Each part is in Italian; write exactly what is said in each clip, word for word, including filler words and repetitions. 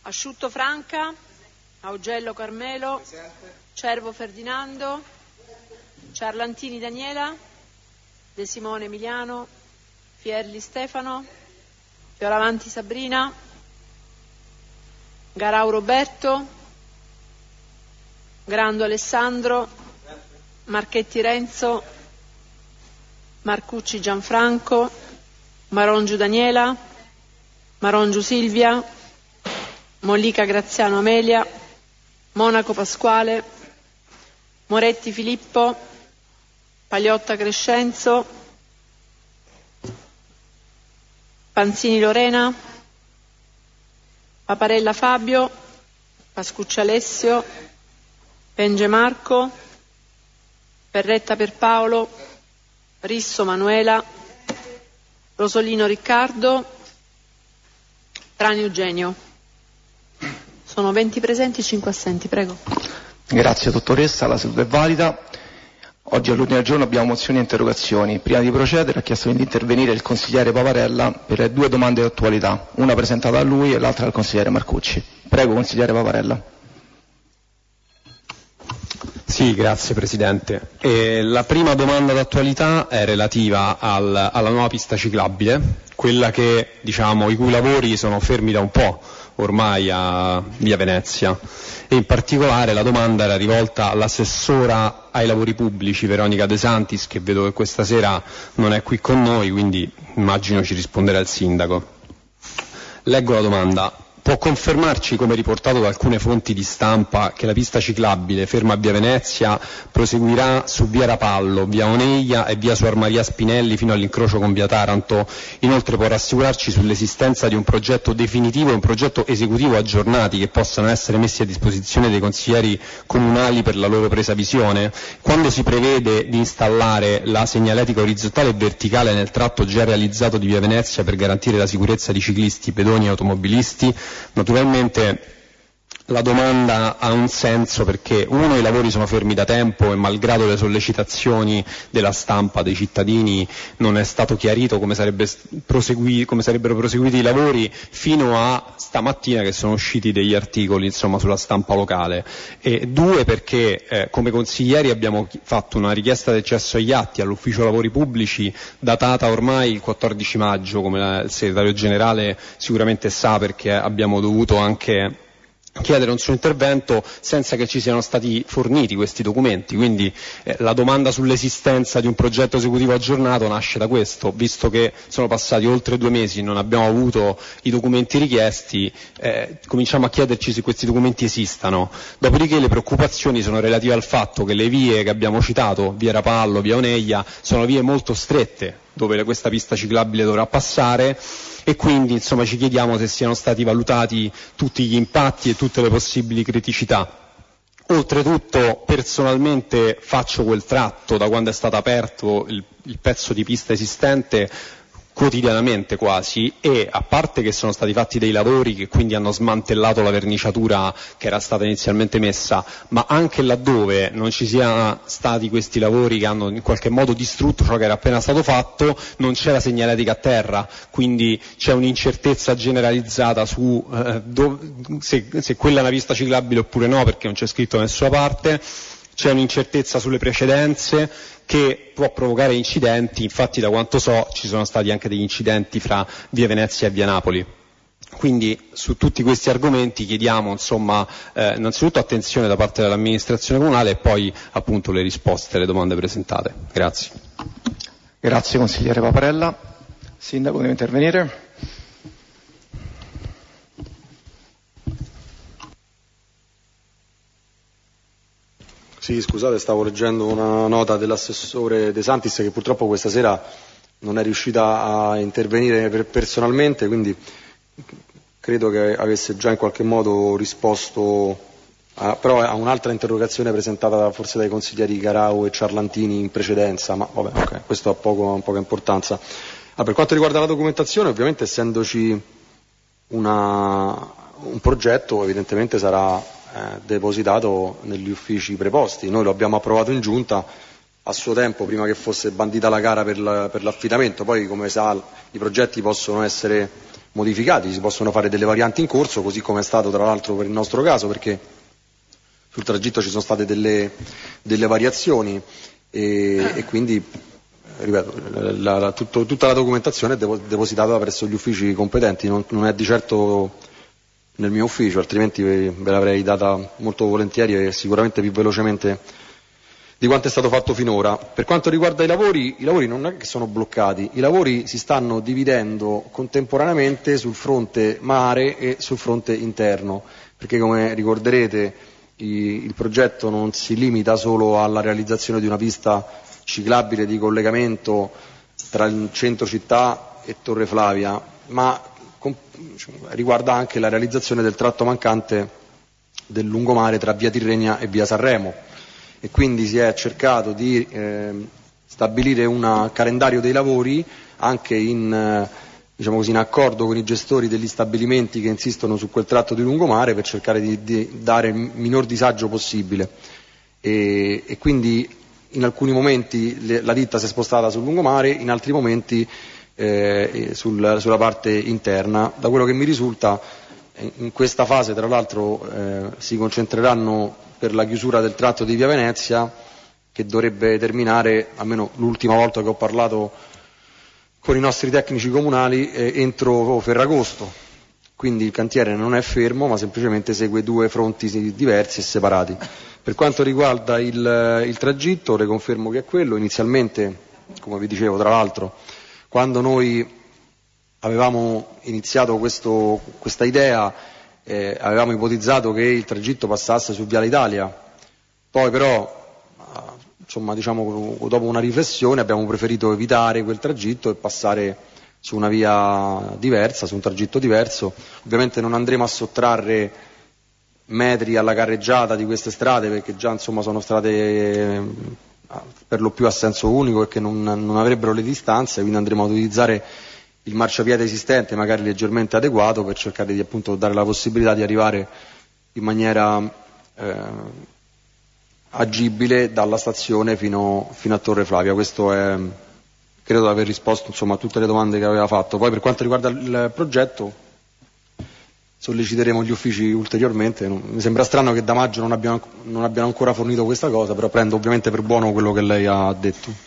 Asciutto Franca, Augello Carmelo, presente. Cervo Ferdinando, Ciarlantini Daniela, De Simone Emiliano, Fierli Stefano, Fioravanti Sabrina, Garau Roberto, Grando Alessandro, Marchetti Renzo, Marcucci Gianfranco, Marongiu Daniela, Marongiu Silvia, Mollica Graziano Amelia, Monaco Pasquale, Moretti Filippo, Pagliotta Crescenzo, Panzini Lorena, Paparella Fabio, Pascucci Alessio, Penge Marco, Perretta Pierpaolo, Risso Manuela, Rosolino Riccardo, Trani Eugenio. Sono venti presenti e cinque assenti, prego. Grazie dottoressa, la seduta è valida. Oggi all'ordine del giorno abbiamo mozioni e interrogazioni. Prima di procedere ha chiesto di intervenire il consigliere Paparella per le due domande di attualità, una presentata da lui e l'altra dal consigliere Marcucci. Prego consigliere Paparella. Sì, grazie Presidente. E la prima domanda d'attualità è relativa al, alla nuova pista ciclabile, quella che, diciamo, i cui lavori sono fermi da un po' ormai a Via Venezia, e in particolare la domanda era rivolta all'assessora ai lavori pubblici Veronica De Santis, che vedo che questa sera non è qui con noi, quindi immagino ci risponderà il sindaco. Leggo la domanda. Può confermarci, come riportato da alcune fonti di stampa, che la pista ciclabile ferma a Via Venezia proseguirà su Via Rapallo, Via Oneglia e Via Suor Maria Spinelli fino all'incrocio con Via Taranto? Inoltre può rassicurarci sull'esistenza di un progetto definitivo e un progetto esecutivo aggiornati che possano essere messi a disposizione dei consiglieri comunali per la loro presa visione? Quando si prevede di installare la segnaletica orizzontale e verticale nel tratto già realizzato di Via Venezia per garantire la sicurezza di ciclisti, pedoni e automobilisti? Naturalmente la domanda ha un senso perché, uno, i lavori sono fermi da tempo e malgrado le sollecitazioni della stampa, dei cittadini, non è stato chiarito come, sarebbe prosegui, come sarebbero proseguiti i lavori fino a stamattina che sono usciti degli articoli, insomma, sulla stampa locale. E due, perché eh, come consiglieri abbiamo fatto una richiesta di accesso agli atti all'ufficio lavori pubblici datata ormai il quattordici maggio, come la, il segretario generale sicuramente sa, perché abbiamo dovuto anche chiedere un suo intervento senza che ci siano stati forniti questi documenti, quindi eh, la domanda sull'esistenza di un progetto esecutivo aggiornato nasce da questo, visto che sono passati oltre due mesi e non abbiamo avuto i documenti richiesti, eh, cominciamo a chiederci se questi documenti esistano. Dopodiché le preoccupazioni sono relative al fatto che le vie che abbiamo citato, Via Rapallo, Via Oneglia, sono vie molto strette dove questa pista ciclabile dovrà passare, e quindi insomma ci chiediamo se siano stati valutati tutti gli impatti e tutte le possibili criticità. Oltretutto personalmente faccio quel tratto da quando è stato aperto il, il pezzo di pista esistente quotidianamente quasi, e a parte che sono stati fatti dei lavori che quindi hanno smantellato la verniciatura che era stata inizialmente messa, ma anche laddove non ci siano stati questi lavori che hanno in qualche modo distrutto ciò che era appena stato fatto, non c'è la segnaletica a terra, quindi c'è un'incertezza generalizzata su eh, do, se, se quella è una pista ciclabile oppure no, perché non c'è scritto da nessuna parte. C'è un'incertezza sulle precedenze che può provocare incidenti, infatti da quanto so ci sono stati anche degli incidenti fra Via Venezia e Via Napoli. Quindi su tutti questi argomenti chiediamo insomma eh, innanzitutto attenzione da parte dell'amministrazione comunale e poi appunto le risposte alle domande presentate. Grazie. Grazie consigliere Paparella. Sindaco deve intervenire. Sì, scusate, stavo leggendo una nota dell'assessore De Santis che purtroppo questa sera non è riuscita a intervenire per personalmente, quindi credo che avesse già in qualche modo risposto, a, però a un'altra interrogazione presentata forse dai consiglieri Garau e Ciarlantini in precedenza, ma vabbè, okay, questo ha poco, poca importanza. Ah, per quanto riguarda la documentazione, ovviamente essendoci una, un progetto, evidentemente sarà Eh, depositato negli uffici preposti. Noi lo abbiamo approvato in giunta a suo tempo, prima che fosse bandita la gara per, la, per l'affidamento. Poi, come sa, i progetti possono essere modificati, si possono fare delle varianti in corso, così come è stato tra l'altro per il nostro caso, perché sul tragitto ci sono state delle, delle variazioni e, e quindi, ripeto, la, la, tutto, tutta la documentazione è depo, depositata presso gli uffici competenti, non, non è di certo nel mio ufficio, altrimenti ve, ve l'avrei data molto volentieri e sicuramente più velocemente di quanto è stato fatto finora. Per quanto riguarda i lavori, i lavori non è che sono bloccati, i lavori si stanno dividendo contemporaneamente sul fronte mare e sul fronte interno, perché come ricorderete i, il progetto non si limita solo alla realizzazione di una pista ciclabile di collegamento tra il centro città e Torre Flavia, ma con, riguarda anche la realizzazione del tratto mancante del lungomare tra via Tirrenia e via Sanremo. E quindi si è cercato di eh, stabilire un calendario dei lavori anche in, eh, diciamo così, in accordo con i gestori degli stabilimenti che insistono su quel tratto di lungomare per cercare di, di dare il minor disagio possibile e, e quindi in alcuni momenti le, la ditta si è spostata sul lungomare, in altri momenti eh, sul, sulla parte interna. Da quello che mi risulta in questa fase tra l'altro eh, si concentreranno per la chiusura del tratto di via Venezia, che dovrebbe terminare, almeno l'ultima volta che ho parlato con i nostri tecnici comunali, eh, entro Ferragosto. Quindi il cantiere non è fermo, ma semplicemente segue due fronti diversi e separati. Per quanto riguarda il, il tragitto, le confermo che è quello. Inizialmente, come vi dicevo, tra l'altro, quando noi avevamo iniziato questo, questa idea, Eh, avevamo ipotizzato che il tragitto passasse su Viale Italia, poi però eh, insomma, diciamo, dopo una riflessione abbiamo preferito evitare quel tragitto e passare su una via diversa, su un tragitto diverso. Ovviamente non andremo a sottrarre metri alla carreggiata di queste strade, perché già insomma, sono strade eh, per lo più a senso unico e che non, non avrebbero le distanze, quindi andremo a utilizzare il marciapiede esistente, magari leggermente adeguato, per cercare di appunto dare la possibilità di arrivare in maniera eh, agibile dalla stazione fino, fino a Torre Flavia. Questo è, credo di aver risposto insomma, a tutte le domande che aveva fatto. Poi per quanto riguarda il progetto solleciteremo gli uffici ulteriormente. Mi sembra strano che da maggio non abbiano, non abbiano ancora fornito questa cosa, però prendo ovviamente per buono quello che lei ha detto.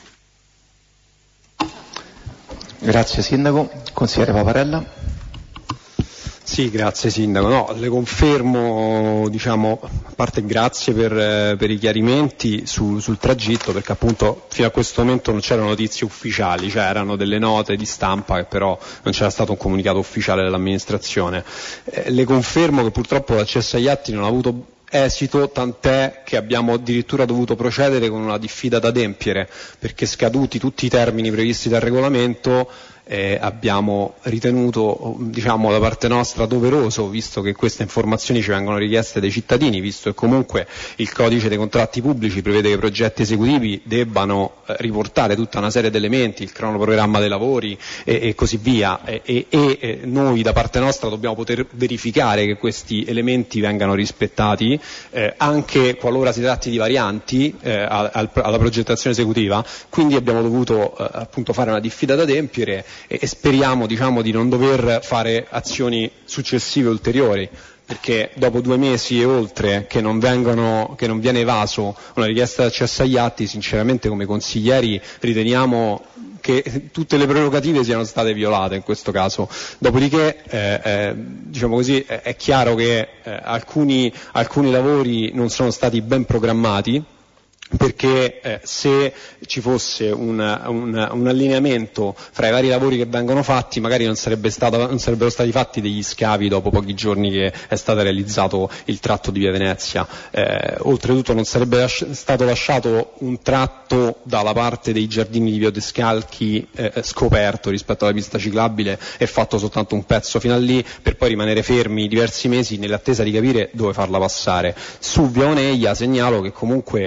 Grazie Sindaco. Consigliere Paparella. Sì, grazie Sindaco. No, le confermo, diciamo, a parte grazie per, per i chiarimenti su, sul tragitto, perché appunto fino a questo momento non c'erano notizie ufficiali, cioè erano delle note di stampa che però non c'era stato un comunicato ufficiale dell'amministrazione. Eh, le confermo che purtroppo l'accesso agli atti non ha avuto esito, tant'è che abbiamo addirittura dovuto procedere con una diffida da adempiere, perché scaduti tutti i termini previsti dal regolamento eh, abbiamo ritenuto, diciamo, da parte nostra doveroso, visto che queste informazioni ci vengono richieste dai cittadini, visto che comunque il codice dei contratti pubblici prevede che i progetti esecutivi debbano eh, riportare tutta una serie di elementi, il cronoprogramma dei lavori e, e così via, e, e, e noi da parte nostra dobbiamo poter verificare che questi elementi vengano rispettati, eh, anche qualora si tratti di varianti eh, al, alla progettazione esecutiva. Quindi abbiamo dovuto eh, appunto fare una diffida da adempiere e, e speriamo, diciamo, di non dover fare azioni successive ulteriori, perché dopo due mesi e oltre che non, vengono, che non viene evaso una richiesta di accesso agli atti, sinceramente come consiglieri riteniamo che tutte le prerogative siano state violate in questo caso. Dopodiché eh, eh, diciamo così, è, è chiaro che eh, alcuni, alcuni lavori non sono stati ben programmati, perché eh, se ci fosse un, un, un allineamento fra i vari lavori che vengono fatti, magari non, sarebbe stato, non sarebbero stati fatti degli scavi dopo pochi giorni che è stato realizzato il tratto di via Venezia. Eh, oltretutto non sarebbe lasci- stato lasciato un tratto dalla parte dei giardini di Via Descalchi eh, scoperto rispetto alla pista ciclabile e fatto soltanto un pezzo fino a lì, per poi rimanere fermi diversi mesi nell'attesa di capire dove farla passare. Su Via Oneglia segnalo che comunque eh,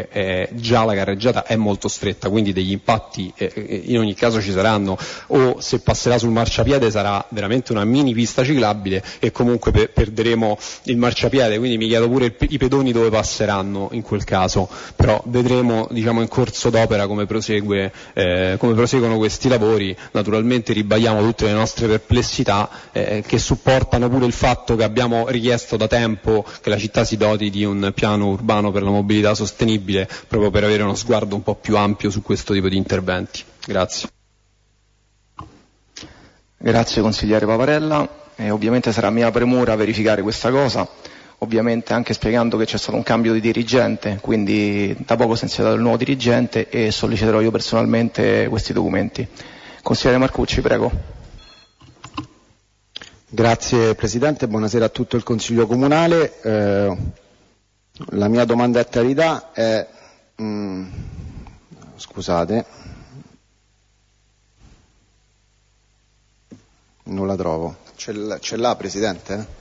già la carreggiata è molto stretta, quindi degli impatti eh, in ogni caso ci saranno, o se passerà sul marciapiede sarà veramente una mini pista ciclabile e comunque per, perderemo il marciapiede, quindi mi chiedo pure il, i pedoni dove passeranno in quel caso, però vedremo diciamo in corso d'opera come prosegue eh, come proseguono questi lavori. Naturalmente ribadiamo tutte le nostre perplessità eh, che supportano pure il fatto che abbiamo richiesto da tempo che la città si doti di un piano urbano per la mobilità sostenibile, proprio per avere uno sguardo un po' più ampio su questo tipo di interventi. Grazie. Grazie consigliere Paparella, e ovviamente sarà mia premura verificare questa cosa, ovviamente anche spiegando che c'è stato un cambio di dirigente, quindi da poco si è insediato il nuovo dirigente e solleciterò io personalmente questi documenti. Consigliere Marcucci, prego. Grazie Presidente, buonasera a tutto il Consiglio Comunale. Eh, la mia domanda a Carità è, mh, scusate, non la trovo, ce l'ha, ce l'ha Presidente?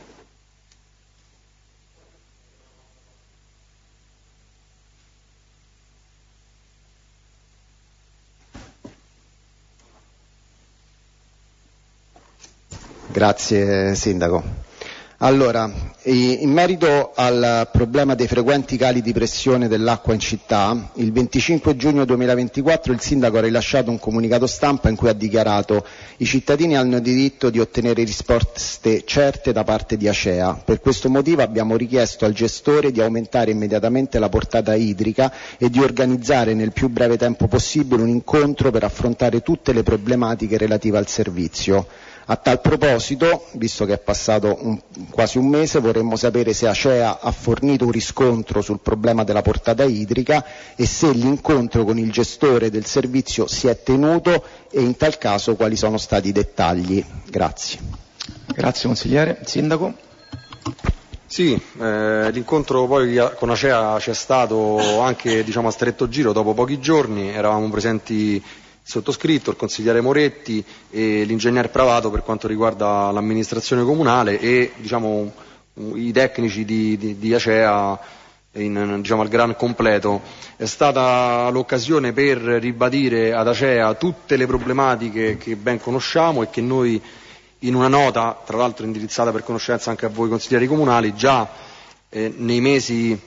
Grazie Sindaco. Allora, in merito al problema dei frequenti cali di pressione dell'acqua in città, il venticinque giugno duemilaventiquattro il Sindaco ha rilasciato un comunicato stampa in cui ha dichiarato: i cittadini hanno diritto di ottenere risposte certe da parte di Acea. Per questo motivo abbiamo richiesto al gestore di aumentare immediatamente la portata idrica e di organizzare nel più breve tempo possibile un incontro per affrontare tutte le problematiche relative al servizio. A tal proposito, visto che è passato un, quasi un mese, vorremmo sapere se Acea ha fornito un riscontro sul problema della portata idrica e se l'incontro con il gestore del servizio si è tenuto e in tal caso quali sono stati i dettagli. Grazie. Grazie consigliere. Sindaco. Sì, eh, l'incontro poi con Acea c'è stato anche diciamo, a stretto giro dopo pochi giorni, eravamo presenti sottoscritto, il consigliere Moretti e l'ingegner Pravato per quanto riguarda l'amministrazione comunale e diciamo, i tecnici di, di, di Acea in, diciamo, al gran completo. È stata l'occasione per ribadire ad Acea tutte le problematiche che ben conosciamo e che noi in una nota, tra l'altro indirizzata per conoscenza anche a voi consiglieri comunali, già eh, nei mesi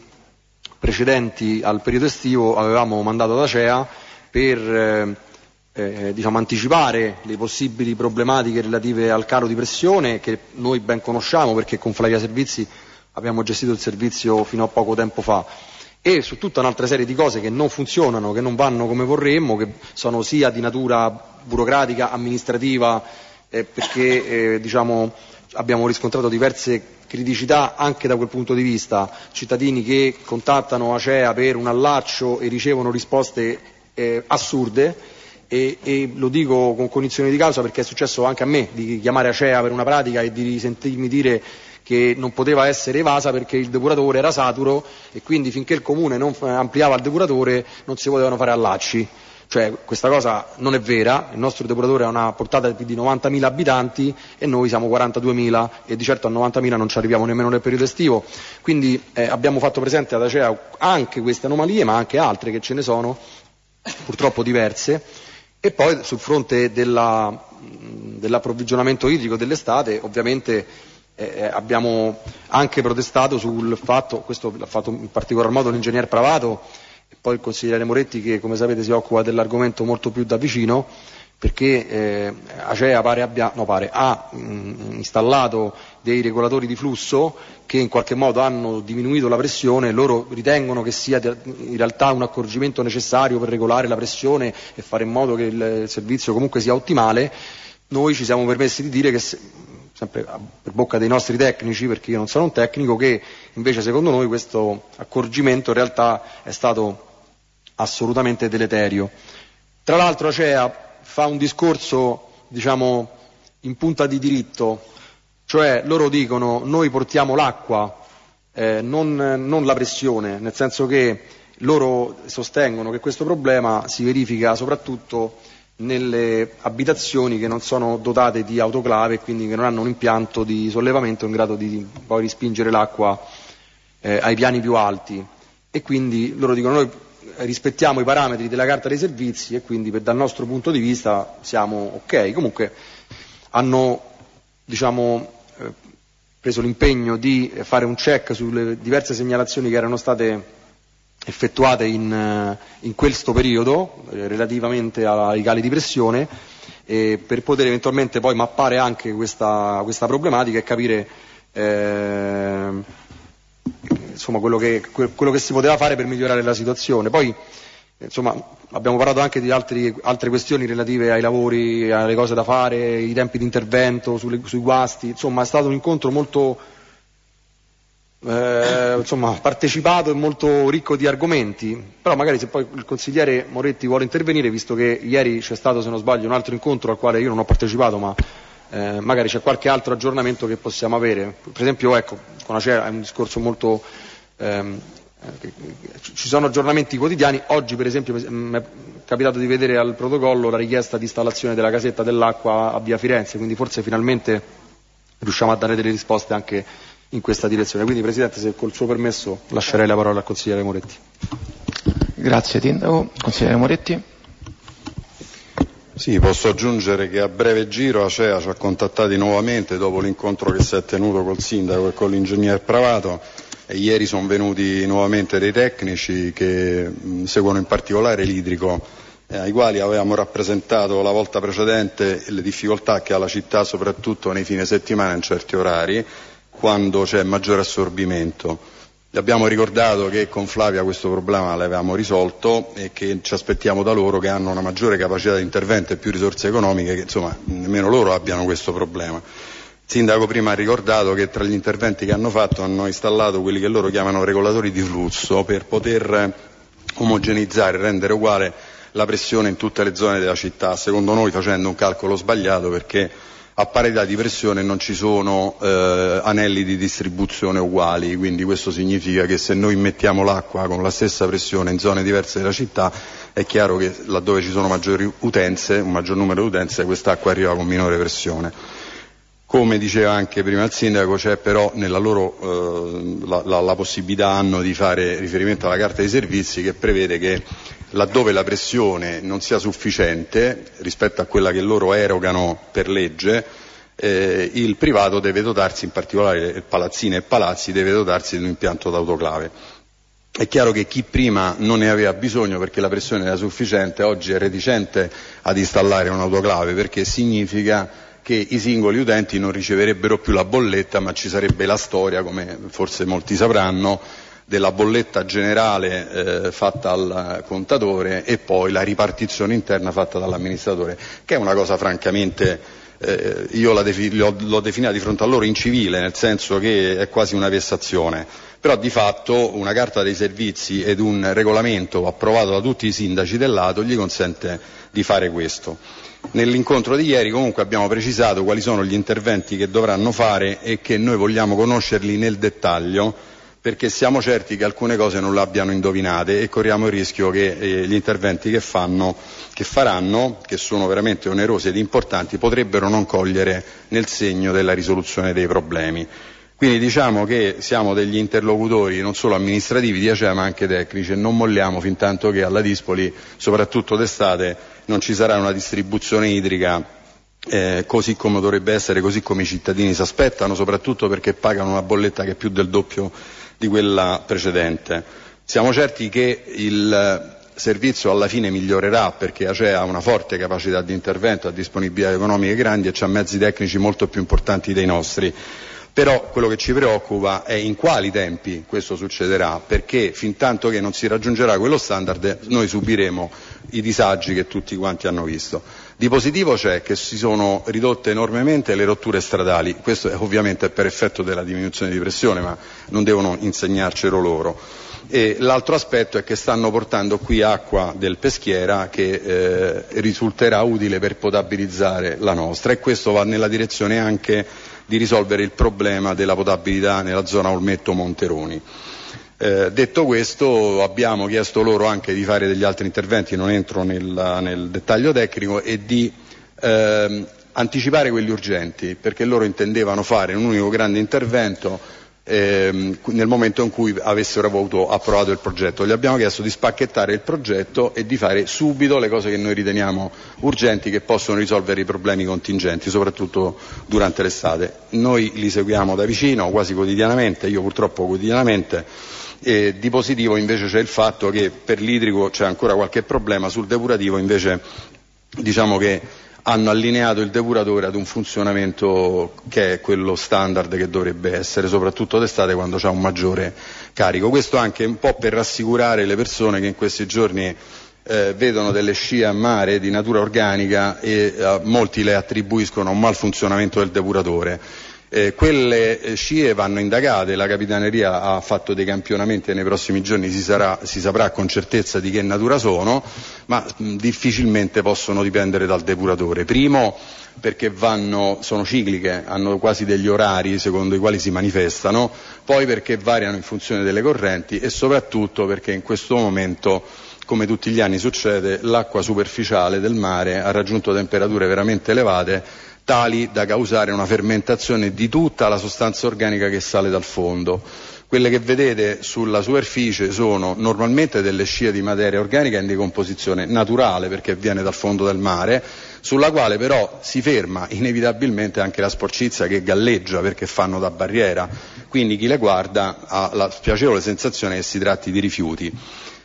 precedenti al periodo estivo avevamo mandato ad Acea per eh, Eh, diciamo, anticipare le possibili problematiche relative al calo di pressione che noi ben conosciamo perché con Flavia Servizi abbiamo gestito il servizio fino a poco tempo fa, e su tutta un'altra serie di cose che non funzionano, che non vanno come vorremmo, che sono sia di natura burocratica, amministrativa, eh, perché eh, diciamo, abbiamo riscontrato diverse criticità anche da quel punto di vista, cittadini che contattano Acea per un allaccio e ricevono risposte eh, assurde. E, e lo dico con cognizione di causa perché è successo anche a me di chiamare Acea per una pratica e di sentirmi dire che non poteva essere evasa perché il depuratore era saturo e quindi finché il comune non ampliava il depuratore non si potevano fare allacci. Cioè questa cosa non è vera, il nostro depuratore ha una portata di novantamila abitanti e noi siamo quarantaduemila e di certo a novantamila non ci arriviamo nemmeno nel periodo estivo, quindi eh, abbiamo fatto presente ad Acea anche queste anomalie ma anche altre che ce ne sono, purtroppo diverse. E poi sul fronte della, dell'approvvigionamento idrico dell'estate ovviamente eh, abbiamo anche protestato sul fatto, questo l'ha fatto in particolar modo l'ingegner Pravato e poi il consigliere Moretti che come sapete si occupa dell'argomento molto più da vicino, perché eh, Acea pare abbia, no, pare, ha mh, installato dei regolatori di flusso che in qualche modo hanno diminuito la pressione, loro ritengono che sia in realtà un accorgimento necessario per regolare la pressione e fare in modo che il servizio comunque sia ottimale. Noi ci siamo permessi di dire che, se, sempre per bocca dei nostri tecnici, perché io non sono un tecnico, che invece secondo noi questo accorgimento in realtà è stato assolutamente deleterio. Tra l'altro Acea fa un discorso diciamo in punta di diritto, cioè loro dicono noi portiamo l'acqua, eh, non, non la pressione, nel senso che loro sostengono che questo problema si verifica soprattutto nelle abitazioni che non sono dotate di autoclave e quindi che non hanno un impianto di sollevamento in grado di poi rispingere l'acqua eh, ai piani più alti, e quindi loro dicono noi rispettiamo i parametri della carta dei servizi e quindi per, dal nostro punto di vista siamo ok. Comunque hanno, diciamo, eh, preso l'impegno di fare un check sulle diverse segnalazioni che erano state effettuate in, in questo periodo eh, relativamente ai cali di pressione, e per poter eventualmente poi mappare anche questa, questa problematica e capire eh, insomma quello che, quello che si poteva fare per migliorare la situazione. Poi insomma abbiamo parlato anche di altri, altre questioni relative ai lavori, alle cose da fare, i tempi di intervento, sulle, sui guasti. Insomma è stato un incontro molto eh, insomma, partecipato e molto ricco di argomenti, però magari se poi il consigliere Moretti vuole intervenire, visto che ieri c'è stato, se non sbaglio, un altro incontro al quale io non ho partecipato, ma eh, magari c'è qualche altro aggiornamento che possiamo avere. Per esempio, ecco, con Acea è un discorso molto ehm, ci sono aggiornamenti quotidiani. Oggi per esempio mi è capitato di vedere al protocollo la richiesta di installazione della casetta dell'acqua a via Firenze, quindi forse finalmente riusciamo a dare delle risposte anche in questa direzione. Quindi Presidente, se col suo permesso lascerei la parola al consigliere Moretti. Grazie Sindaco. Consigliere Moretti. Sì, posso aggiungere che a breve giro Acea ci ha contattati nuovamente dopo l'incontro che si è tenuto col Sindaco e con l'ingegner Pravato, e ieri sono venuti nuovamente dei tecnici che mh, seguono in particolare l'idrico, eh, ai quali avevamo rappresentato la volta precedente le difficoltà che ha la città soprattutto nei fine settimana in certi orari, quando c'è maggiore assorbimento. Gli abbiamo ricordato che con Flavia questo problema l'avevamo risolto e che ci aspettiamo da loro, che hanno una maggiore capacità di intervento e più risorse economiche, che insomma nemmeno loro abbiano questo problema. Il Sindaco prima ha ricordato che tra gli interventi che hanno fatto hanno installato quelli che loro chiamano regolatori di flusso per poter omogeneizzare, rendere uguale la pressione in tutte le zone della città, secondo noi facendo un calcolo sbagliato, perché a parità di pressione non ci sono eh, anelli di distribuzione uguali, quindi questo significa che se noi mettiamo l'acqua con la stessa pressione in zone diverse della città, è chiaro che laddove ci sono maggiori utenze, un maggior numero di utenze, quest'acqua arriva con minore pressione. Come diceva anche prima il Sindaco, c'è però nella loro eh, la, la, la possibilità hanno di fare riferimento alla carta dei servizi, che prevede che laddove la pressione non sia sufficiente rispetto a quella che loro erogano per legge, eh, il privato deve dotarsi, in particolare palazzine e palazzi, deve dotarsi di un impianto d'autoclave. È chiaro che chi prima non ne aveva bisogno perché la pressione era sufficiente, oggi è reticente ad installare un'autoclave, perché significa che i singoli utenti non riceverebbero più la bolletta, ma ci sarebbe la storia, come forse molti sapranno, della bolletta generale eh, fatta al contatore e poi la ripartizione interna fatta dall'amministratore, che è una cosa francamente, eh, io la defi- l'ho, l'ho definita di fronte a loro incivile, nel senso che è quasi una vessazione, però di fatto una carta dei servizi ed un regolamento approvato da tutti i sindaci del lato gli consente di fare questo. Nell'incontro di ieri comunque abbiamo precisato quali sono gli interventi che dovranno fare e che noi vogliamo conoscerli nel dettaglio, perché siamo certi che alcune cose non le abbiano indovinate e corriamo il rischio che eh, gli interventi che fanno, che faranno, che sono veramente onerosi ed importanti, potrebbero non cogliere nel segno della risoluzione dei problemi. Quindi diciamo che siamo degli interlocutori non solo amministrativi di Acea ma anche tecnici, e non molliamo fin tanto che alla Dispoli, soprattutto d'estate, non ci sarà una distribuzione idrica eh, così come dovrebbe essere, così come i cittadini si aspettano, soprattutto perché pagano una bolletta che è più del doppio di quella precedente. Siamo certi che il servizio alla fine migliorerà, perché Acea ha una forte capacità di intervento, ha disponibilità economiche grandi e ha mezzi tecnici molto più importanti dei nostri. Però quello che ci preoccupa è in quali tempi questo succederà, perché fin tanto che non si raggiungerà quello standard noi subiremo i disagi che tutti quanti hanno visto. Di positivo c'è che si sono ridotte enormemente le rotture stradali, questo è ovviamente per effetto della diminuzione di pressione, ma non devono insegnarcelo loro. E l'altro aspetto è che stanno portando qui acqua del Peschiera che eh, risulterà utile per potabilizzare la nostra, e questo va nella direzione anche di risolvere il problema della potabilità nella zona Olmetto-Monteroni. Eh, detto questo, abbiamo chiesto loro anche di fare degli altri interventi, non entro nel, nel dettaglio tecnico, e di eh, anticipare quelli urgenti, perché loro intendevano fare un unico grande intervento ehm, nel momento in cui avessero avuto approvato il progetto. Gli abbiamo chiesto di spacchettare il progetto e di fare subito le cose che noi riteniamo urgenti, che possono risolvere i problemi contingenti, soprattutto durante l'estate. Noi li seguiamo da vicino, quasi quotidianamente, io purtroppo quotidianamente. E di positivo invece c'è il fatto che per l'idrico c'è ancora qualche problema, sul depurativo invece diciamo che hanno allineato il depuratore ad un funzionamento che è quello standard che dovrebbe essere, soprattutto d'estate quando c'è un maggiore carico. Questo anche un po' per rassicurare le persone che in questi giorni eh, vedono delle scie a mare di natura organica e eh, molti le attribuiscono a un malfunzionamento del depuratore. Eh, quelle eh, scie vanno indagate, la Capitaneria ha fatto dei campionamenti e nei prossimi giorni si, sarà, si saprà con certezza di che natura sono, ma mh, difficilmente possono dipendere dal depuratore. Primo perché vanno, sono cicliche, hanno quasi degli orari secondo i quali si manifestano, poi perché variano in funzione delle correnti e soprattutto perché in questo momento, come tutti gli anni succede, l'acqua superficiale del mare ha raggiunto temperature veramente elevate, tali da causare una fermentazione di tutta la sostanza organica che sale dal fondo. Quelle che vedete sulla superficie sono normalmente delle scie di materia organica in decomposizione naturale, perché viene dal fondo del mare, sulla quale però si ferma inevitabilmente anche la sporcizia che galleggia perché fanno da barriera, quindi chi le guarda ha la spiacevole sensazione che si tratti di rifiuti.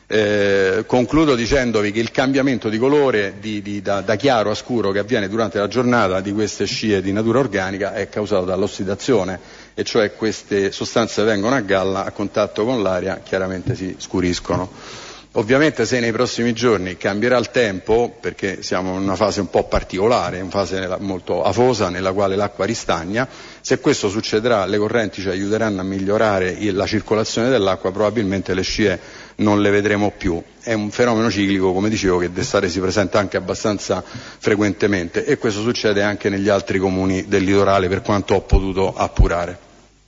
Eh, concludo dicendovi che il cambiamento di colore di, di, da, da chiaro a scuro che avviene durante la giornata di queste scie di natura organica è causato dall'ossidazione, e cioè queste sostanze vengono a galla, a contatto con l'aria chiaramente si scuriscono. Ovviamente se nei prossimi giorni cambierà il tempo, perché siamo in una fase un po' particolare, in fase molto afosa nella quale l'acqua ristagna, se questo succederà le correnti ci aiuteranno a migliorare la circolazione dell'acqua, probabilmente le scie non le vedremo più. È un fenomeno ciclico, come dicevo, che d'estate si presenta anche abbastanza frequentemente e questo succede anche negli altri comuni del litorale per quanto ho potuto appurare.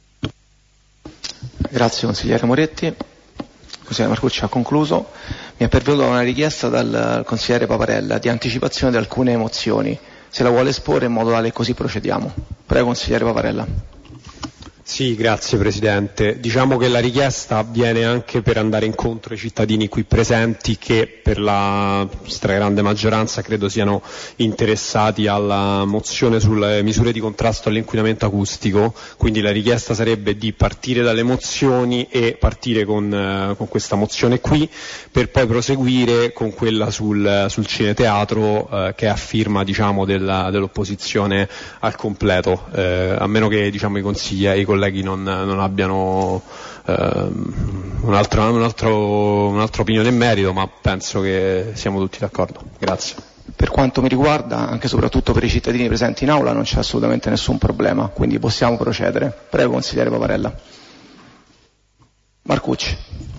Grazie consigliere Moretti. Consigliere Marcucci ha concluso. Mi è pervenuta una richiesta dal consigliere Paparella di anticipazione di alcune mozioni. Se la vuole esporre in modo tale che così procediamo. Prego consigliere Paparella. Sì, grazie Presidente. Diciamo che la richiesta avviene anche per andare incontro ai cittadini qui presenti che per la stragrande maggioranza credo siano interessati alla mozione sulle misure di contrasto all'inquinamento acustico, quindi la richiesta sarebbe di partire dalle mozioni e partire con, eh, con questa mozione qui per poi proseguire con quella sul, sul cineteatro eh, che è a firma diciamo, della, dell'opposizione al completo, eh, a meno che diciamo, i consiglieri, i colleghi non, non abbiano ehm, un'altra, un altro, un'altra opinione in merito, ma penso che siamo tutti d'accordo. Grazie. Per quanto mi riguarda, anche e soprattutto per i cittadini presenti in aula, non c'è assolutamente nessun problema, quindi possiamo procedere. Prego consigliere Paparella. Marcucci.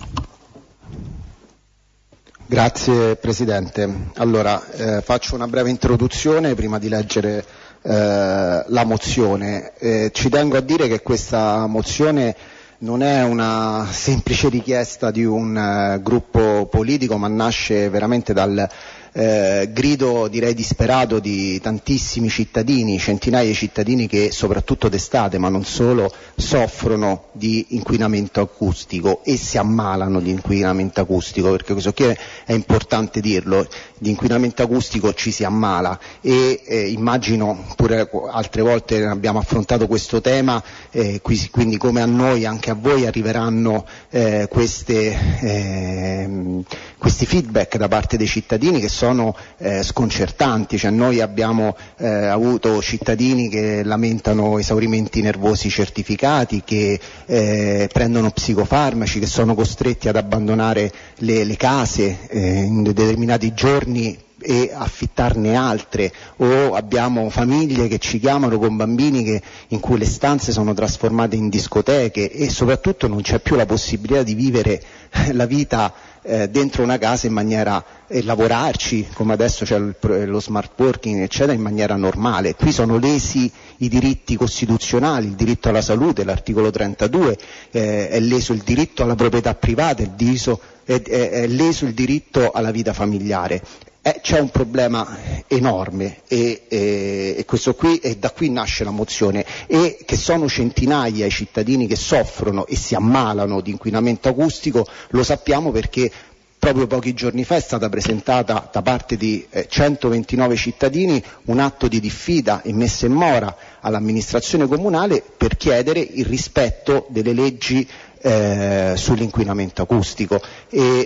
Grazie Presidente. Allora, eh, faccio una breve introduzione prima di leggere eh, la mozione. Eh, ci tengo a dire che questa mozione non è una semplice richiesta di un uh, gruppo politico, ma nasce veramente dal eh, grido, direi disperato, di tantissimi cittadini, centinaia di cittadini che soprattutto d'estate, ma non solo, soffrono di inquinamento acustico e si ammalano di inquinamento acustico, perché questo qui è, è importante dirlo, di inquinamento acustico ci si ammala e eh, immagino pure altre volte abbiamo affrontato questo tema, eh, quindi come a noi anche a voi arriveranno eh, queste, eh, questi feedback da parte dei cittadini che sono eh, sconcertanti, cioè noi abbiamo eh, avuto cittadini che lamentano esaurimenti nervosi certificati, che eh, prendono psicofarmaci, che sono costretti ad abbandonare le, le case eh, in determinati giorni e affittarne altre, o abbiamo famiglie che ci chiamano con bambini che, in cui le stanze sono trasformate in discoteche e soprattutto non c'è più la possibilità di vivere la vita eh, dentro una casa in maniera e lavorarci, come adesso c'è il, lo smart working eccetera, in maniera normale. Qui sono lesi i diritti costituzionali, il diritto alla salute, l'articolo trentadue, eh, è leso il diritto alla proprietà privata, il diso, è, è, è leso il diritto alla vita familiare. Eh, c'è un problema enorme e, e, e questo qui, e da qui nasce la mozione, e che sono centinaia i cittadini che soffrono e si ammalano di inquinamento acustico, lo sappiamo perché proprio pochi giorni fa è stata presentata da parte di eh, centoventinove cittadini un atto di diffida e messa in mora all'amministrazione comunale per chiedere il rispetto delle leggi eh, sull'inquinamento acustico. E,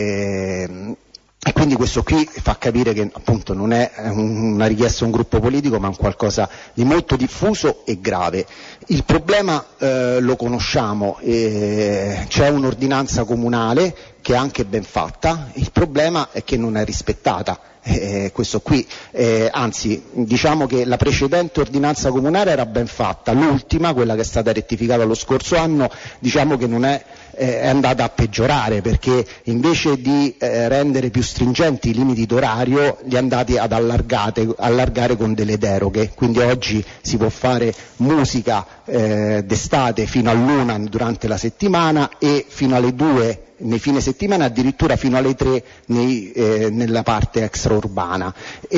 eh, E quindi questo qui fa capire che appunto non è una richiesta a un gruppo politico, ma un qualcosa di molto diffuso e grave. Il problema eh, lo conosciamo, eh, c'è un'ordinanza comunale che è anche ben fatta, il problema è che non è rispettata. Eh, questo qui, eh, anzi diciamo che la precedente ordinanza comunale era ben fatta, l'ultima, quella che è stata rettificata lo scorso anno, diciamo che non è, eh, è andata a peggiorare, perché invece di eh, rendere più stringenti i limiti d'orario li è andati ad allargate, allargare con delle deroghe, quindi oggi si può fare musica eh, d'estate fino all'una durante la settimana e fino alle due nei fine settimana, addirittura fino alle tre nei, eh, nella parte extraurbana.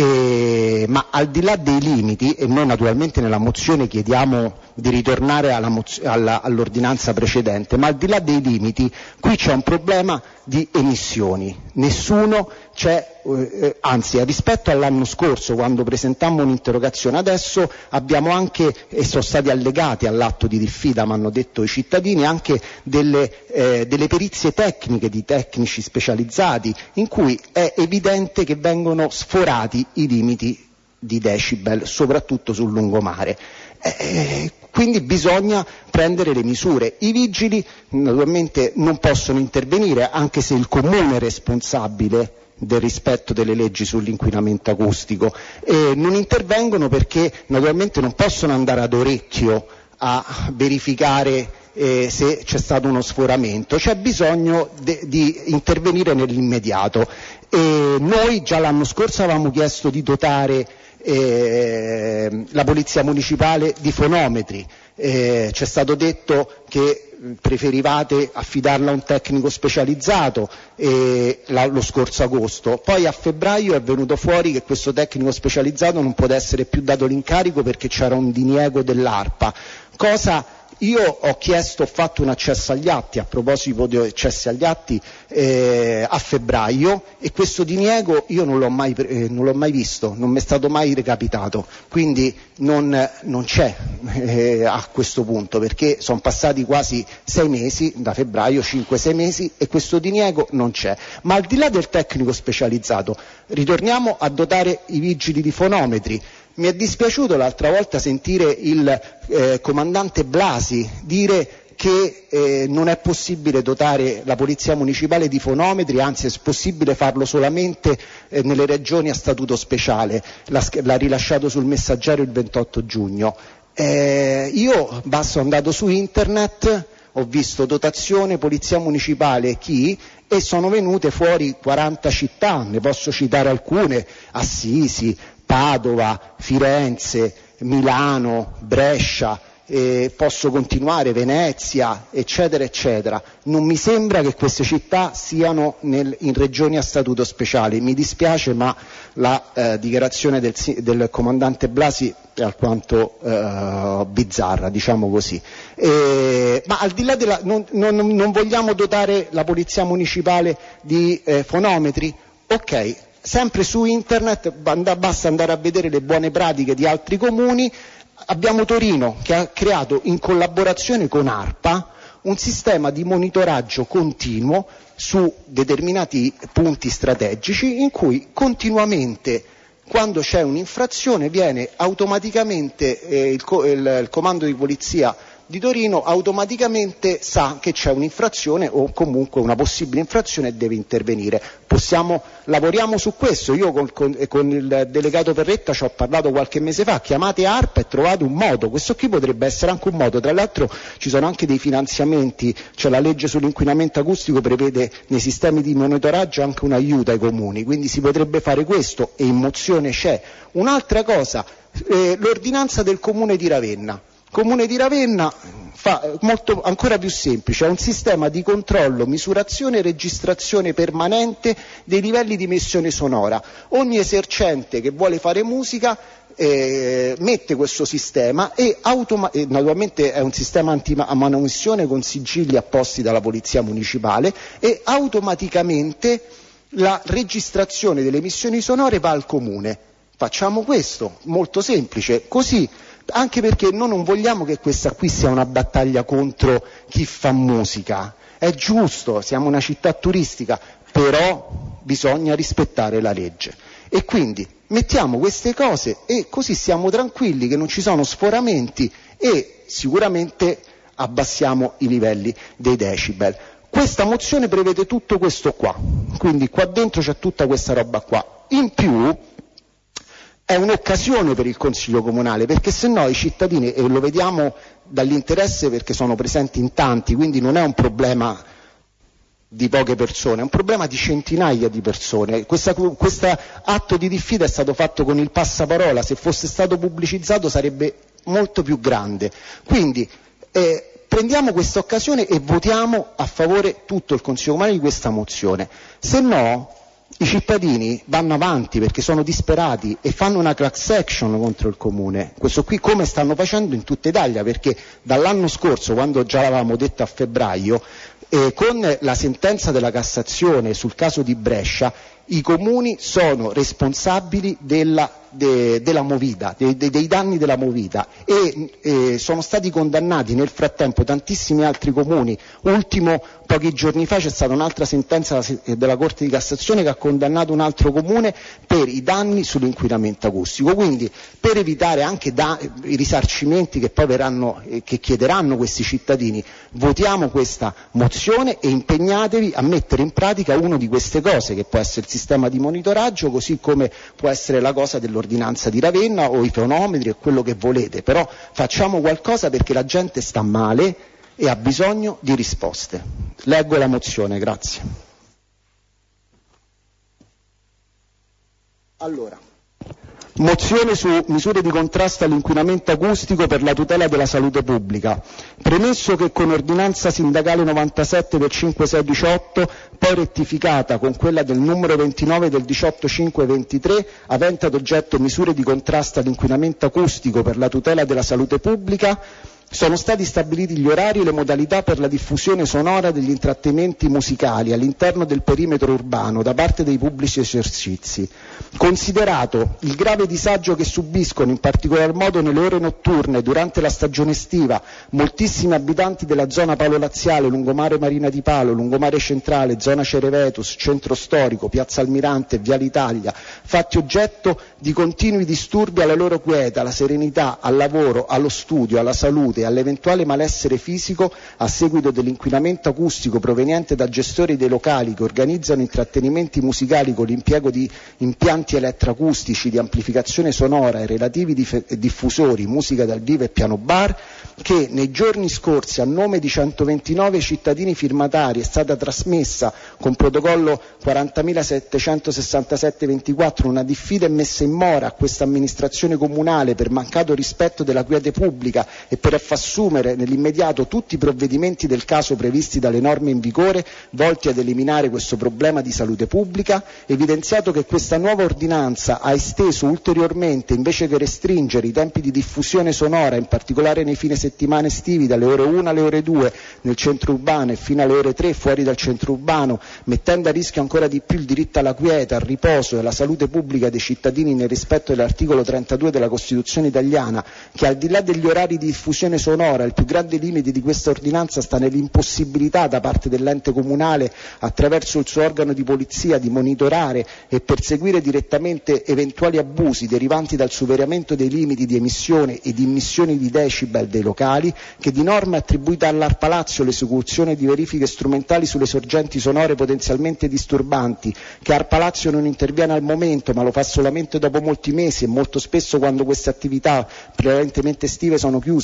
E, ma al di là dei limiti, e noi naturalmente nella mozione chiediamo di ritornare alla moz- alla, all'ordinanza precedente, ma al di là dei limiti qui c'è un problema di emissioni, nessuno c'è, eh, anzi rispetto all'anno scorso quando presentammo un'interrogazione, adesso abbiamo anche, e sono stati allegati all'atto di diffida, mi hanno detto i cittadini, anche delle, eh, delle perizie tecniche di tecnici specializzati in cui è evidente che vengono sforati i limiti di decibel, soprattutto sul lungomare. Eh, quindi bisogna prendere le misure. I vigili naturalmente non possono intervenire, anche se il comune è responsabile del rispetto delle leggi sull'inquinamento acustico, e non intervengono perché naturalmente non possono andare ad orecchio a verificare eh, se c'è stato uno sforamento, c'è bisogno de- di intervenire nell'immediato. E noi già l'anno scorso avevamo chiesto di dotare eh, la polizia municipale di fonometri, eh, c'è stato detto che preferivate affidarla a un tecnico specializzato eh, la, lo scorso agosto, poi a febbraio è venuto fuori che questo tecnico specializzato non poteva essere più dato l'incarico perché c'era un diniego dell'ARPA, cosa. Io ho chiesto, ho fatto un accesso agli atti, a proposito di accessi agli atti, eh, a febbraio, e questo diniego io non l'ho mai, eh, non l'ho mai visto, non mi è stato mai recapitato, quindi non, non c'è eh, a questo punto, perché sono passati quasi sei mesi, da febbraio, cinque sei mesi, e questo diniego non c'è. Ma al di là del tecnico specializzato, ritorniamo a dotare i vigili di fonometri. Mi è dispiaciuto l'altra volta sentire il eh, comandante Blasi dire che eh, non è possibile dotare la polizia municipale di fonometri, anzi è possibile farlo solamente eh, nelle regioni a statuto speciale, l'ha, l'ha rilasciato sul Messaggero il ventotto giugno. Eh, io sono andato su internet, ho visto dotazione, polizia municipale, chi, e sono venute fuori quaranta città, ne posso citare alcune, Assisi, Padova, Firenze, Milano, Brescia, eh, posso continuare, Venezia, eccetera, eccetera. Non mi sembra che queste città siano nel, in regioni a statuto speciale. Mi dispiace, ma la eh, dichiarazione del, del comandante Blasi è alquanto eh, bizzarra, diciamo così. Eh, ma al di là della, non, non, non vogliamo dotare la polizia municipale di eh, fonometri? Ok. Sempre su internet basta andare a vedere le buone pratiche di altri comuni. Abbiamo Torino che ha creato in collaborazione con ARPA un sistema di monitoraggio continuo su determinati punti strategici in cui continuamente, quando c'è un'infrazione, viene automaticamente eh, il, il, il comando di polizia di Torino automaticamente sa che c'è un'infrazione o comunque una possibile infrazione e deve intervenire. Possiamo, lavoriamo su questo. Io con, con, con il delegato Perretta ci ho parlato qualche mese fa, chiamate ARPA e trovate un modo. Questo qui potrebbe essere anche un modo, tra l'altro ci sono anche dei finanziamenti, cioè la legge sull'inquinamento acustico prevede nei sistemi di monitoraggio anche un aiuto ai comuni, quindi si potrebbe fare questo e in mozione c'è. Un'altra cosa, eh, l'ordinanza del comune di Ravenna. Comune di Ravenna, fa molto, ancora più semplice, è un sistema di controllo, misurazione e registrazione permanente dei livelli di emissione sonora. Ogni esercente che vuole fare musica eh, mette questo sistema e, automa- e naturalmente è un sistema anti-manomissione con sigilli apposti dalla polizia municipale, e automaticamente la registrazione delle emissioni sonore va al comune. Facciamo questo, molto semplice, così, anche perché noi non vogliamo che questa qui sia una battaglia contro chi fa musica. È giusto, siamo una città turistica, però bisogna rispettare la legge. E quindi mettiamo queste cose e così siamo tranquilli che non ci sono sforamenti e sicuramente abbassiamo i livelli dei decibel. Questa mozione prevede tutto questo qua, quindi qua dentro c'è tutta questa roba qua. In più è un'occasione per il Consiglio Comunale, perché se no i cittadini, e lo vediamo dall'interesse perché sono presenti in tanti, quindi non è un problema di poche persone, è un problema di centinaia di persone. Questo atto di diffida è stato fatto con il passaparola, se fosse stato pubblicizzato sarebbe molto più grande. Quindi eh, prendiamo questa occasione e votiamo a favore tutto il Consiglio Comunale di questa mozione, se no i cittadini vanno avanti perché sono disperati e fanno una class action contro il comune, questo qui come stanno facendo in tutta Italia, perché dall'anno scorso, quando già l'avevamo detto a febbraio, eh, con la sentenza della Cassazione sul caso di Brescia, i comuni sono responsabili della, de, della movida, de, de, dei danni della movida, e eh, sono stati condannati nel frattempo tantissimi altri comuni. Ultimo, pochi giorni fa c'è stata un'altra sentenza della Corte di Cassazione che ha condannato un altro comune per i danni sull'inquinamento acustico. Quindi, per evitare anche da, i risarcimenti che poi verranno, eh, che chiederanno questi cittadini, votiamo questa mozione e impegnatevi a mettere in pratica una di queste cose, che può essere il sistema di monitoraggio, così come può essere la cosa dell'ordinanza di Ravenna o i tonometri e quello che volete, però facciamo qualcosa perché la gente sta male e ha bisogno di risposte. Leggo la mozione, grazie. Allora, mozione su misure di contrasto all'inquinamento acustico per la tutela della salute pubblica. Premesso che con ordinanza sindacale novantasette del cinque sei diciotto, poi rettificata con quella del numero ventinove del diciotto cinque ventitré, avente ad oggetto misure di contrasto all'inquinamento acustico per la tutela della salute pubblica, sono stati stabiliti gli orari e le modalità per la diffusione sonora degli intrattenimenti musicali all'interno del perimetro urbano da parte dei pubblici esercizi. Considerato il grave disagio che subiscono, in particolar modo nelle ore notturne durante la stagione estiva, moltissimi abitanti della zona Palo Laziale, lungomare Marina di Palo, lungomare centrale, zona Cerevetus, centro storico, piazza Almirante e Viale Italia, fatti oggetto di continui disturbi alla loro quiete, alla serenità, al lavoro, allo studio, alla salute e all'eventuale malessere fisico a seguito dell'inquinamento acustico proveniente da gestori dei locali che organizzano intrattenimenti musicali con l'impiego di impianti elettroacustici di amplificazione sonora e relativi dif- diffusori, musica dal vivo e piano bar, che nei giorni scorsi a nome di centoventinove cittadini firmatari è stata trasmessa con protocollo quarantamilasettecentosessantasette ventiquattro una diffida e messa in mora a questa amministrazione comunale per mancato rispetto della quiete pubblica e per fa assumere nell'immediato tutti i provvedimenti del caso previsti dalle norme in vigore volti ad eliminare questo problema di salute pubblica, evidenziato che questa nuova ordinanza ha esteso ulteriormente, invece che restringere i tempi di diffusione sonora, in particolare nei fine settimana estivi dalle ore una alle ore due nel centro urbano e fino alle ore tre fuori dal centro urbano, mettendo a rischio ancora di più il diritto alla quiete, al riposo e alla salute pubblica dei cittadini nel rispetto dell'articolo trentadue della Costituzione italiana, che al di là degli orari di diffusione sonora, il più grande limite di questa ordinanza sta nell'impossibilità da parte dell'ente comunale, attraverso il suo organo di polizia, di monitorare e perseguire direttamente eventuali abusi derivanti dal superamento dei limiti di emissione e di immissioni di decibel dei locali, che di norma è attribuita all'Arpa Lazio l'esecuzione di verifiche strumentali sulle sorgenti sonore potenzialmente disturbanti, che Arpa Lazio non interviene al momento ma lo fa solamente dopo molti mesi e molto spesso quando queste attività prevalentemente estive sono chiuse, rend-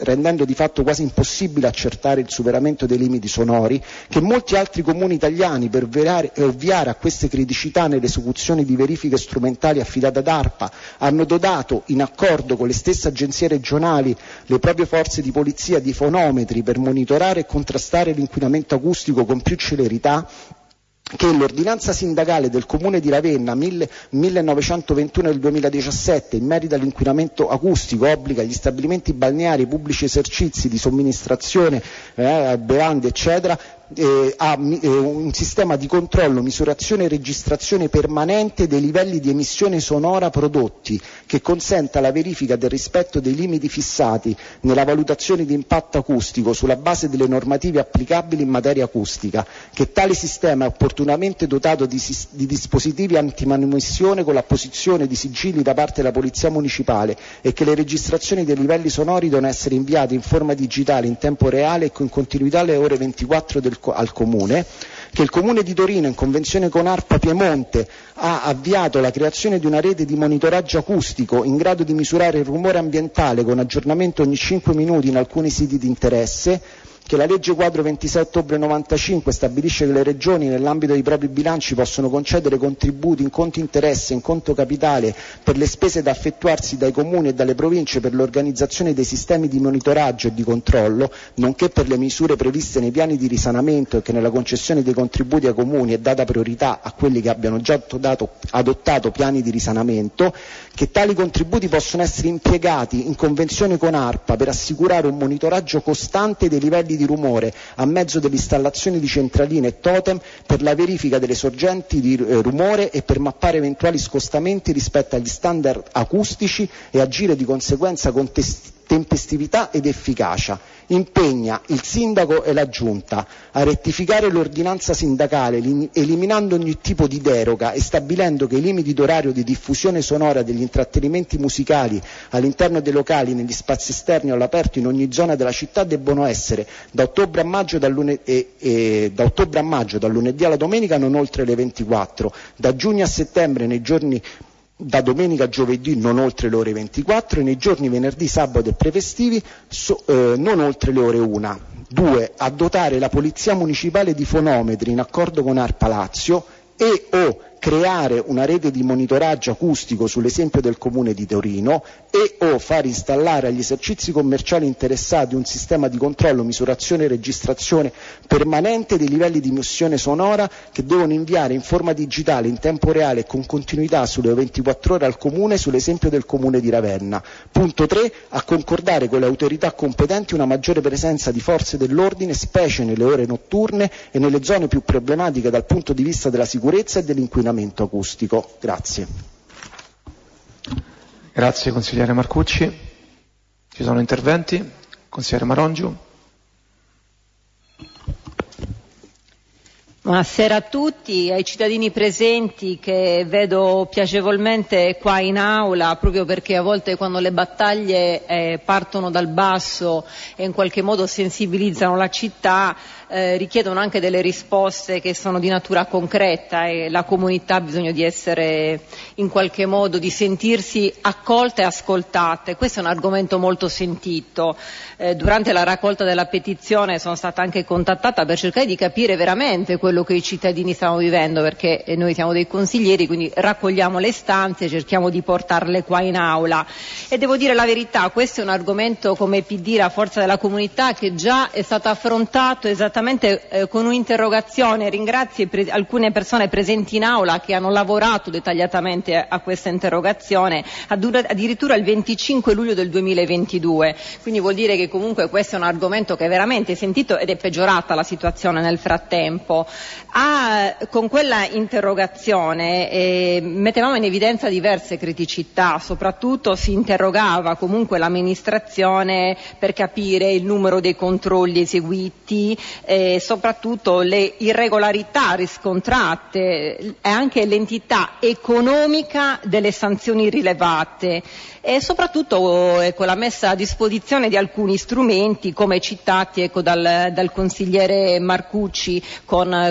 rendendo di fatto quasi impossibile accertare il superamento dei limiti sonori, che molti altri comuni italiani, per ovviare, ovviare a queste criticità nell'esecuzione di verifiche strumentali affidate ad ARPA, hanno dotato, in accordo con le stesse agenzie regionali, le proprie forze di polizia di fonometri per monitorare e contrastare l'inquinamento acustico con più celerità, che l'ordinanza sindacale del comune di Ravenna millenovecentoventuno del duemiladiciassette in merito all'inquinamento acustico obbliga gli stabilimenti balneari e pubblici esercizi di somministrazione eh, bevande eccetera eh, a eh, un sistema di controllo, misurazione e registrazione permanente dei livelli di emissione sonora prodotti, che consenta la verifica del rispetto dei limiti fissati nella valutazione di impatto acustico sulla base delle normative applicabili in materia acustica, che tale sistema è opportunamente dotato di, di dispositivi antimanomissione con l'apposizione di sigilli da parte della Polizia Municipale e che le registrazioni dei livelli sonori devono essere inviate in forma digitale in tempo reale e con continuità alle ore ventiquattro del, al Comune, che il Comune di Torino in convenzione con ARPA Piemonte ha avviato la creazione di una rete di monitoraggio acustico in grado di misurare il rumore ambientale con aggiornamento ogni cinque minuti in alcuni siti di interesse, che la legge quadro ventisei ottobre novantacinque stabilisce che le regioni nell'ambito dei propri bilanci possono concedere contributi in conto interesse e in conto capitale per le spese da effettuarsi dai comuni e dalle province per l'organizzazione dei sistemi di monitoraggio e di controllo, nonché per le misure previste nei piani di risanamento, e che nella concessione dei contributi ai comuni è data priorità a quelli che abbiano già adottato, adottato piani di risanamento, che tali contributi possono essere impiegati in convenzione con ARPA per assicurare un monitoraggio costante dei livelli di rumore a mezzo dell'installazione di centraline e totem per la verifica delle sorgenti di eh, rumore e per mappare eventuali scostamenti rispetto agli standard acustici e agire di conseguenza con test- tempestività ed efficacia. Impegna il sindaco e la giunta a rettificare l'ordinanza sindacale eliminando ogni tipo di deroga e stabilendo che i limiti d'orario di diffusione sonora degli intrattenimenti musicali all'interno dei locali, negli spazi esterni o all'aperto in ogni zona della città debbono essere da ottobre a maggio dal lunedì, e, e, da ottobre a maggio dal lunedì alla domenica non oltre le ventiquattro, da giugno a settembre nei giorni da domenica a giovedì non oltre le ore ventiquattro e nei giorni venerdì, sabato e prefestivi so, eh, non oltre le ore una. due. A dotare la Polizia Municipale di fonometri in accordo con ARPA Lazio e o creare una rete di monitoraggio acustico sull'esempio del Comune di Torino e o far installare agli esercizi commerciali interessati un sistema di controllo, misurazione e registrazione permanente dei livelli di emissione sonora che devono inviare in forma digitale in tempo reale e con continuità sulle ventiquattro ore al Comune sull'esempio del Comune di Ravenna. Punto tre. A concordare con le autorità competenti una maggiore presenza di forze dell'ordine, specie nelle ore notturne e nelle zone più problematiche dal punto di vista della sicurezza e dell'inquinamento acustico. Grazie. Grazie consigliere Marcucci. Ci sono interventi? Consigliere Marongiu. Buonasera a tutti, ai cittadini presenti che vedo piacevolmente qua in aula, proprio perché a volte quando le battaglie eh, partono dal basso e in qualche modo sensibilizzano la città, eh, richiedono anche delle risposte che sono di natura concreta e la comunità ha bisogno di essere in qualche modo, di sentirsi accolte e ascoltate. Questo è un argomento molto sentito. Eh, durante la raccolta della petizione sono stata anche contattata per cercare di capire veramente quello che i cittadini stanno vivendo, perché noi siamo dei consiglieri, quindi raccogliamo le istanze, cerchiamo di portarle qua in aula e devo dire la verità, questo è un argomento come P D, la forza della comunità, che già è stato affrontato esattamente eh, con un'interrogazione. Ringrazio pre- alcune persone presenti in aula che hanno lavorato dettagliatamente a, a questa interrogazione addirittura il venticinque luglio del duemilaventidue, quindi vuol dire che comunque questo è un argomento che è veramente sentito ed è peggiorata la situazione nel frattempo. Ah, con quella interrogazione eh, mettevamo in evidenza diverse criticità, soprattutto si interrogava comunque l'amministrazione per capire il numero dei controlli eseguiti, eh, soprattutto le irregolarità riscontrate e anche l'entità economica delle sanzioni rilevate e soprattutto ecco, la messa a disposizione di alcuni strumenti come citati ecco, dal, dal consigliere Marcucci con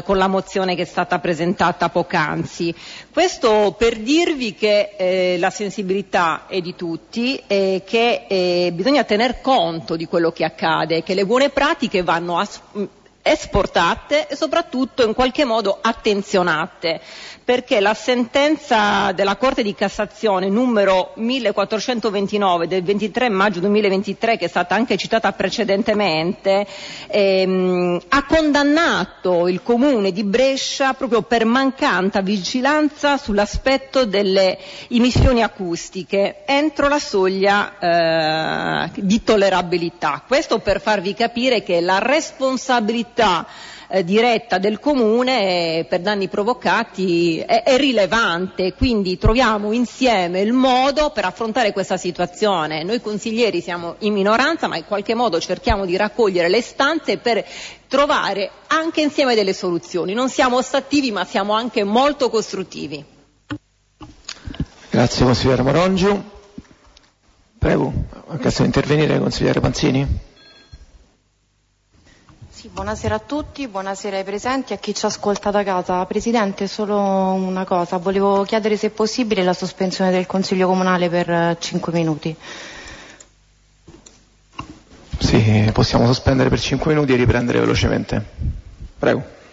con la mozione che è stata presentata poc'anzi. Questo per dirvi che eh, la sensibilità è di tutti e che eh, bisogna tener conto di quello che accade, che le buone pratiche vanno a esportate e soprattutto in qualche modo attenzionate, perché la sentenza della Corte di Cassazione numero millequattrocentoventinove del ventitré maggio duemilaventitré, che è stata anche citata precedentemente, ehm, ha condannato il Comune di Brescia proprio per mancata vigilanza sull'aspetto delle emissioni acustiche entro la soglia eh, di tollerabilità. Questo per farvi capire che la responsabilità Eh, diretta del comune eh, per danni provocati è, è rilevante, quindi troviamo insieme il modo per affrontare questa situazione. Noi consiglieri siamo in minoranza, ma in qualche modo cerchiamo di raccogliere le istanze per trovare anche insieme delle soluzioni. Non siamo ostativi, ma siamo anche molto costruttivi. Grazie consigliere Marongiu. Prego, ha chiesto di intervenire consigliere Panzini. Buonasera a tutti, buonasera ai presenti e a chi ci ascolta da casa. Presidente, solo una cosa, volevo chiedere se è possibile la sospensione del Consiglio Comunale per cinque minuti. Sì, possiamo sospendere per cinque minuti e riprendere velocemente. Prego.